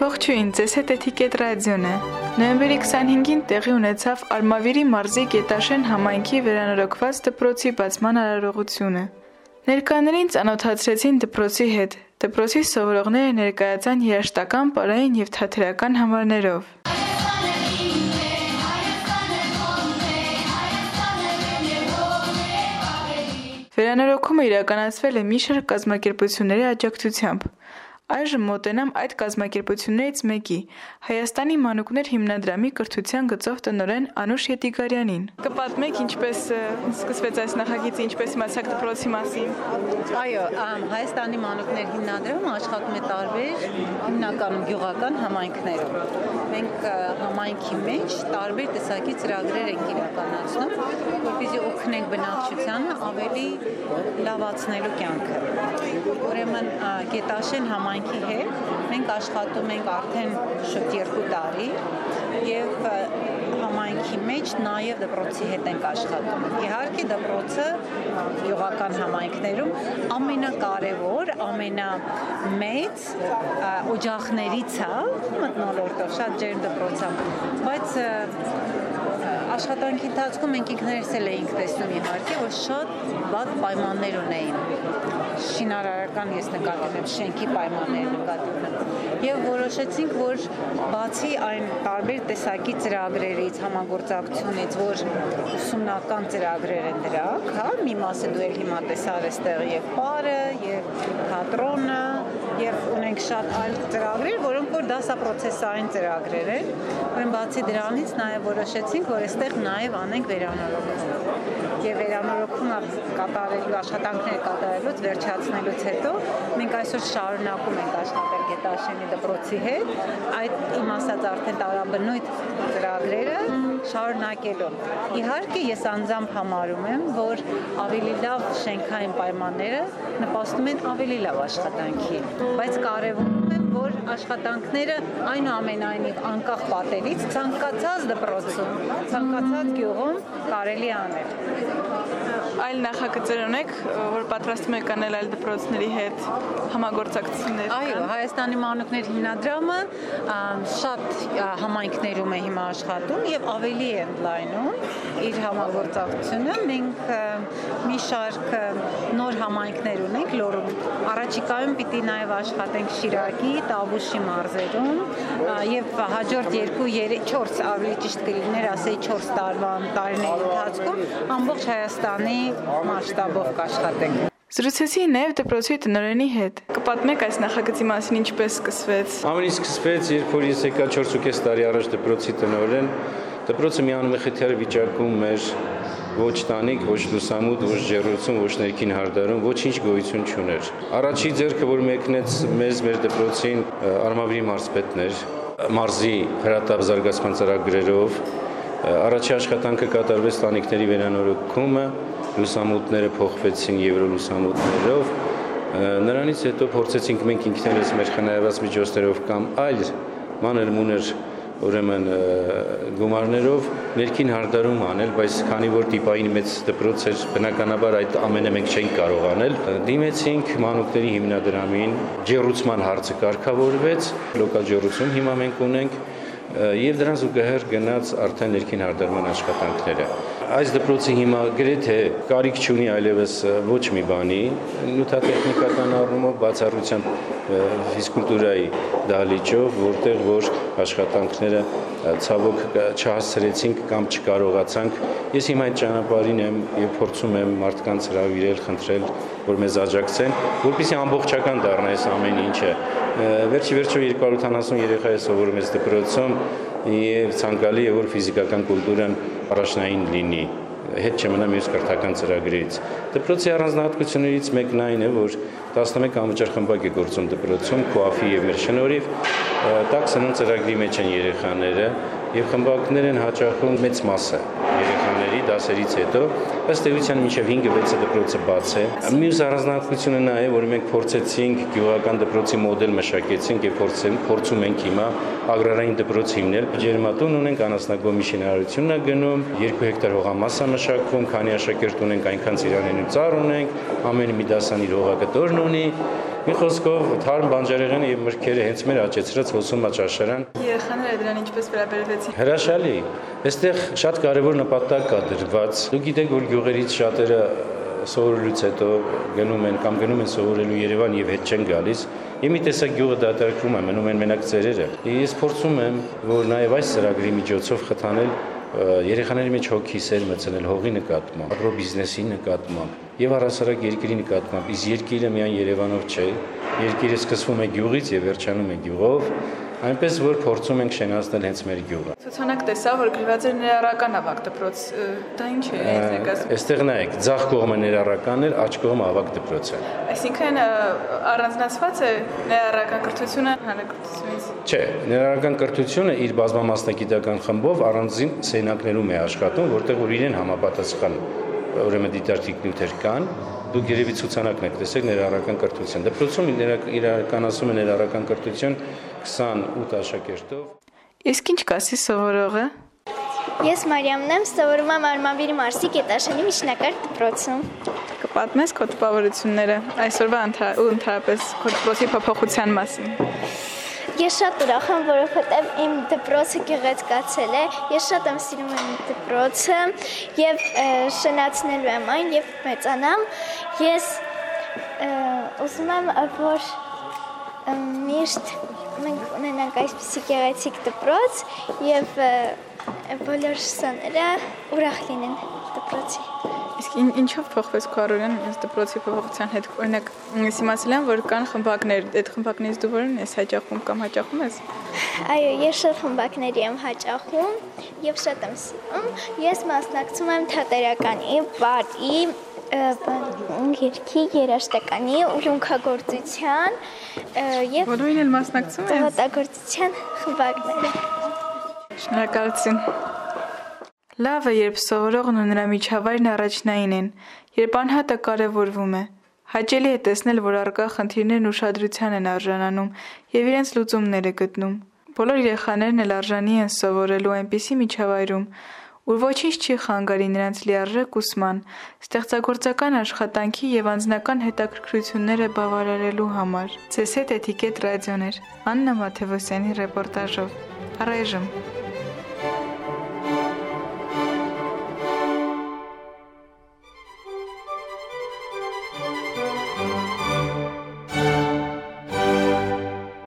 Ողջույն, ձեզ հետ Էթիկետ ռադիոն է։ Նոյեմբերի 25-ին տեղի ունեցավ Արմավիրի մարզի Գետաշեն համայնքի վերանորոգված դպրոցի բացման արարողությունը։ Ներկաներին ծանոթացրեցին դպրոցի հետ։ Դպրոցի սովորողները ներկայացան երաժշտական, պարային և թատերական համարներով։ Վերանորոգումը իրականացվել է մի շարք կազմակերպությունների աջակցությամբ։ Այժմ մոտենամ այդ կազմակերպություններից մեկի՝ Հայաստանի մանուկներ հիմնադրամի կրթության գծով տնօրեն Անուշ Ետիգարյանին։ Կպատմեք ինչպես սկսվեց այս նախագիծը, ինչպես իմացաք դպրոցի մասին։ Այո, Հայաստանի մանուկներ հիմնադրամը աշխատում է տարբեր հիմնականում գյուղական համայնքներում։ Մենք համայնքի մեջ տարբեր տեսակի ծրագրեր ենք իրականացնում, որպեսզի օգնենք բնակչությանը ավելի լավացնելու կյանքը։ Ուրեմն Գետաշեն համայնքի հետ մենք աշխատում ենք արդեն շուտ 2 տարի եւ համայնքի մեջ նաեւ դպրոցի հետ ենք աշխատում։ Իհարկե դպրոցը գյուղական համայնքներում ամենակարևոր, ամենամեծ օջախներից է մթնոլորտով, շատ ջերմ դպրոց է, բայց աշխատանքի ընթացքում մենք ինքներս էլ էինք տեսնում իհարկե, որ շատ վատ պայմաններ ունեին։ Շինարարական ես նկատի ունեմ, շենքի պայմաններ նկատի ունեմ։ Եվ որոշեցինք, որ բացի այն տարբեր տեսակի ծրագրերից, համագործակցությունից, որ ուսումնական ծրագրեր են դրանք, հա, մի մասը դու էլ հիմա տեսար այստեղ եւ պարը, եւ թատրոնը, եւ ունենք շատ այլ ծրագրեր, որոնք որ դասապրոցեսային ծրագրեր են։ Ուրեմն բացի դրանից նաեւ որոշեցինք, որ այստեղ նաեւ անենք վերանորոգում։ Եվ վերանորոգումը կատարելու աշխատանքներ կատարելուց վերջացնելուց հետո մենք այսօր շարունակում ենք աշխատել Գետաշենի դպրոցի հետ, այդ իմ ասած արդեն տարաբնույթ ծրագրերը շարունակելու։ Իհարկե ես անձամբ համարում եմ, որ ավելի լավ շենքային պայմանները նպաստում են ավելի լավ աշխատանքի, բայց կարևորում է, որ աշխատանքները այնուամենայնիվ անկախ պատերից ցանկացած դպրոցում, ցանկացած գյուղում կարելի է անել։ Այլ նախագծեր ունեք, որ պատրաստում եք անել այլ դպրոցների հետ համագործակցություններ։ Այո, Հայաստանի մանուկներ հիմնադրամը շատ համայնքներում է հիմա աշխատում եւ ավելի է ընդլայնում իր համագործակցությունը։ Մենք մի շարք նոր համայնքներ ունենք Լոռում։ Առաջիկայում պիտի նաեւ աշխատենք Շիրակի, Տավուշի մարզերում եւ հաջորդ 2-4 ավելի ճիշտ կլիներ, ասեի 4 տարիների ընթացքում ամբողջ Հայաստանի մասշտաբով կաշխատենք։ Զրուցեցի նաև դպրոցի տնօրենի հետ։ Կպատմեք այս նախագծի մասին ինչպես սկսվեց։ Ամենի սկսվեց, երբ որ ես եկա 4.5 տարի առաջ դպրոցի տնօրեն, դպրոցը մի անմխիթար վիճակում էր, ոչ տանիք, ոչ լուսամուտ, ոչ ջեռուցում, ոչ ներքին հարդարում, ոչինչ գոյություն չուներ։ Առաջի ձեռքը, որ մեկնեց մեզ մեր դպրոցին Արմավիրի մարզպետն էր, մարզի հրատապ զարգացման ծրագրերով, առաջի աշխատանքը կատարվեց տանիքների վերանորոգումը, լուսամուտները փոխվեցին եվրոլուսամուտներով, նրանից հետո փորձեցինք մենք ինքներս մեր խնայված միջոցներով կամ այլ մանր-մուներ ուրեմն գումարներով ներքին հարդարում անել, բայց քանի որ տիպային մեծ դպրոց էր, բնականաբար այդ ամենը մենք չենք կարող անել, դիմեցինք մանուկների հիմնադրամին, ջեռուցման հարցը կարգավորվեց, լոկալ ջեռուցում հիմա մենք ունենք եւ դրան զուգահեռ գնաց արդեն ներքին հարդարման աշխատանքները։ Այս դպրոցը հիմա գրեթե կարիք չունի այլևս ոչ մի բանի, նյութատեխնիկական առումով բացառությամբ ֆիզկուլտուրայի դահլիճով, որտեղ որ աշխատանքները ցավոք չհասցրեցինք կամ չկարողացանք։ Ես հիմա այդ ճանապարհին եմ եւ փորձում եմ մարդկանց հրավիրել, խնդրել, որ մեզ աջակցեն, որպեսզի ամբողջական դառնա այս ամեն ինչը։ Վերջի վերջո 270 երեխա է սովորում այս դպրոցում եւ ցանկալի է որ ֆիզիկական կուլտուրան առաջնային լինի, հետ չմնա մյուս կրթական ծրագրերից։ Դպրոցի առանձնահատկություններից մեկն այն է, որ 11 անվճար խմբակ է գործում դպրոցում, ԿՈԱՖ-ի եւ մեր շնորհիվ, տաքսանուն ծրագրի մեջ են երեխաները եւ խմբակներ են հաճախում մեծ մասը երեխաների դասերից հետո, ըստ էության մինչև 5-6 դպրոցը բաց է։ Մյուս առանձնահատկությունը նա է, որ մենք փորձեցինք գյուղական դպրոցի մոդել մշակեցինք եւ փորձում ենք հիմա ագրարային դպրոց հիմնել։ Ջերմատուն ունենք, անասնագոմի շինարարությունն է գնում, 2 հեկտար հողամաս է մշակվում, քանի աշակերտ ունենք, այնքան ծիրանենու ծառ ունենք, ամեն մի դասան իր հողակտորն ունի Մի խոսքով թարմ բանջարեղենը եւ մրգերը հենց մեր աճեցրած հոսում աճաշարան։ Երեխաները դրան ինչպես վերաբերվեցին։ Հրաշալի։ Այստեղ շատ կարևոր նպատակ կա դրված։ Դուք գիտեք, որ գյուղերից շատերը սովորելուց հետո գնում են սովորելու Երևան եւ հետ չեն գալիս։ Եվ մի տեսակ գյուղը դատարկվում է, մնում են մենակ ծերերը։ Ես փորձում եմ, որ նաեւ այս ծրագրի միջոցով խթանել երեխաների մեջ հոգի սեր մտցնել հողի նկատմամբ, ագրոբիզնեսի նկատմամբ եւ առասարակ երկրի նկատմամբ։ Իսկ երկիրը միայն Երևանով չէ, երկիրը սկսվում է գյուղից եւ վերջանում է գյուղով, այնպես որ փորձում ենք շենացնել հենց մեր գյուղը։ Ցուցանակ տեսա, որ գրված էր ներառական ավագ դպրոց, դա ինչ է ներկայացնում։ Այստեղ նայեք, ձախ կողմը ներառականն էր, աջ կողմը ավագ դպրոցը։ Այսինքն առանձնացված է ներառական կրթությունը հանրակրթությունից։ Չէ, ներառական կրթությունը իր բազմամասնագիտական խմբով առանձին սենակներում է աշխատում, որտեղ որ իրեն համապատասխան ուրեմն դիտարկիկ նյութեր կան։ Դուք երևի ցուցանակն եք տեսեք ներառական կրթություն։ Դպրոցում իրականացում է ներառական կրթություն 28 աշակերտով։ Իսկ ինչ կասի սովորողը։ Ես Մարիամն եմ, սովորում եմ Արմավիր Մարսի Գետաշենի միջնակարգ դպրոցում։ Կպատմես քո տպավորությունները այսօրվա ու ընդհանրապես քո դպրոցի փոփոխության մասին։ Ես շատ ուրախ եմ, որովհետև իմ դպրոցը գեղեցկացել է։ Ես շատ եմ սիրում իմ դպրոցը եւ շնացնելու եմ այն եւ մեծանամ։ Ես ուզում եմ, որ միշտ մենք ունենանք այսպիսի գեղեցիկ դպրոց եւ բոլոր սաները ուրախ լինեն դպրոցի։ Իսկ ինչով փոխվեց քո առօրյան այս դպրոցի փոփոխության հետ։ Օրինակ, ես իմացել եմ, որ կան խմբակներ, այդ խմբակներից դու որն ես հաճախում կամ հաճախում ես։ Այո, ես շատ խմբակների եմ հաճախում եւ շատ եմ սիրում։ Ես մասնակցում եմ թատերականի, բարի, երգի, երաժշտականի, ուրունքագործության եւ Բոլորին էլ մասնակցում ես։ Տղատագործության խմբակները։ Շնորհակալություն։ Լավ է, երբ սովորողն ու նրա միջավայրն առաջնային են, երբ անհատը կարևորվում է։ Հաճելի է տեսնել, որ առկա խնդիրներն ուշադրության են արժանանում եւ իրենց լուծումները գտնում։ Բոլոր երեխաներն էլ արժանի են սովորելու այնպիսի միջավայրում, ուր ոչինչ չի խանգարի նրանց լիարժեք ուսման, ստեղծագործական աշխատանքի եւ անձնական հետաքրքրությունները բավարարելու համար։ Ձեզ հետ Էթիկետ ռադիոն էր, Աննա Մաթևոսյանի ռեպորտաժով։ Առայժմ